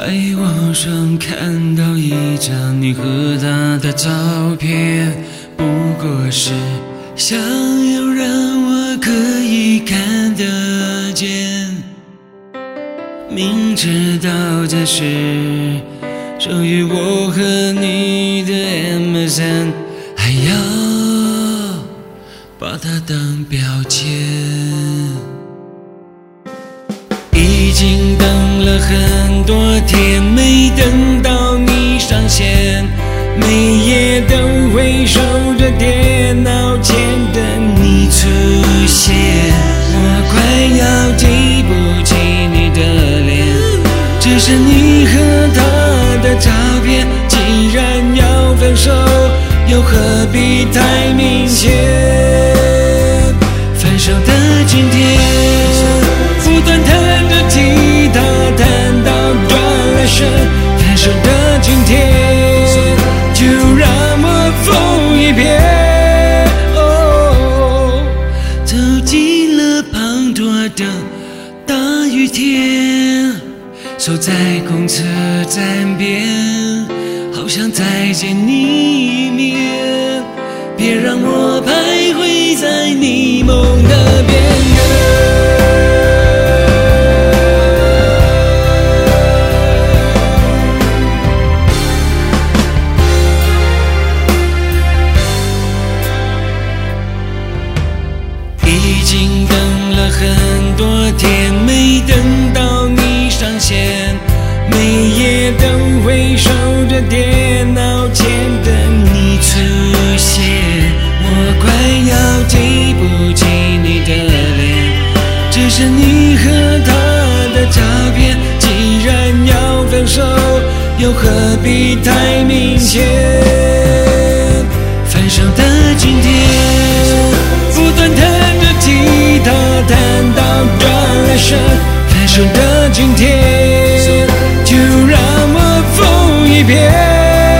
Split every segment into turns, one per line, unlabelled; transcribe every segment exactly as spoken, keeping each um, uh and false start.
在网上看到一张你和他的照片，不过是想要让我可以看得见，明知道这是属于我和你的 M S N， 还要把它当标签。已经等了很多天，没等到你上线，每夜都会守着电脑前等你出现。我快要记不起你的脸，只是你和他的照片。既然要分手，又何必太明显？分手的今天，不断弹着吉他，弹到断了声。分手的今天，就让我疯一遍。哦，走进了滂沱的大雨天，守在公车站边，好想再见你一面。别让我徘徊在你梦的边缘。已经等了很多天，没等到你上线，每夜都会守着电脑前等你出现。我快要记不起你的脸，只是你和他的照片。既然要分手，又何必太明显？分手的今天，不断弹着吉他，弹到断了声。分手的今天，就让我疯一遍。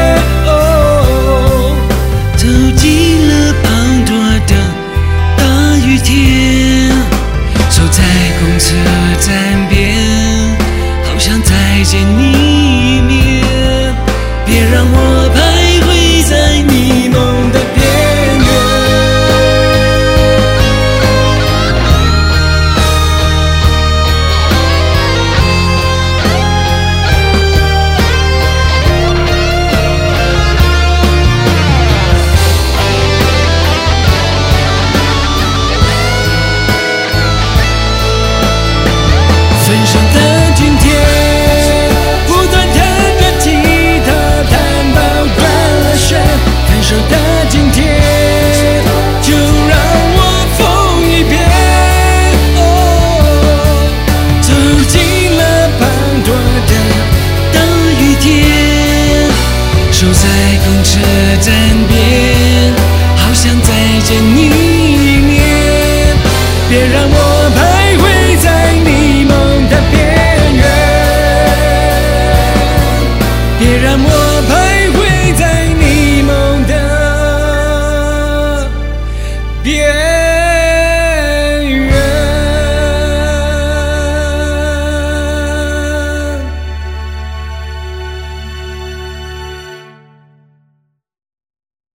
哦，走进了滂沱的大雨天，守在公车站边，好想再见你一面。别让我徘徊在你梦的边缘。分手的今天，不断弹着吉他，弹到断了声。分手的今天，就让我疯一遍。哦，走进了滂沱的大雨天，守在公车站边，好想再见你一面。别让我徘徊在你梦的边缘，别让我